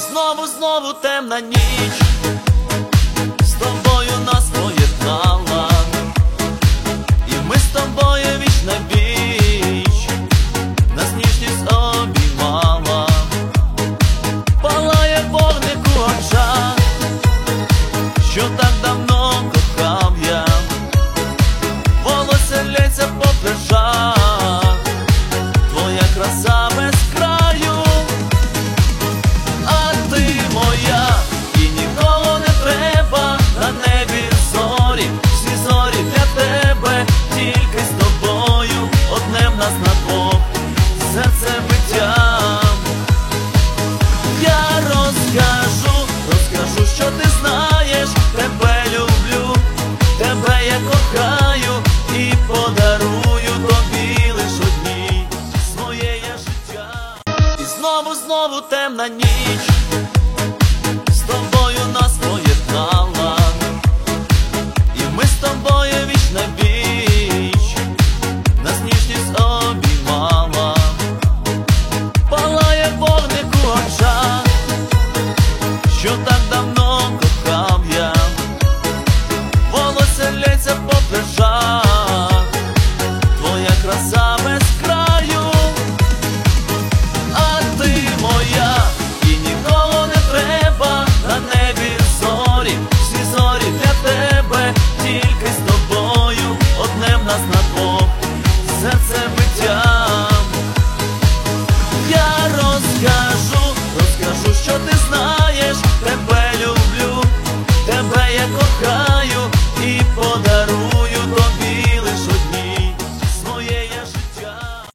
знову темна ніч з тобою нас поєднала, і ми з тобою віч на віч, нас ніжність обіймала. Палає вогник у очах, що так давно кохав я, волосся лється по плечах, твоя краса без краю. А ти моя, і нікого не треба, на небі зорі, всі зорі для тебе, тільки з тобою, одне в нас на двох, серце биттям. Я розкажу, що ти знаєш, тебе люблю, тебе я кохаю, і подарую тобі лиш одній своє життя. І знову темна ніч з тобою.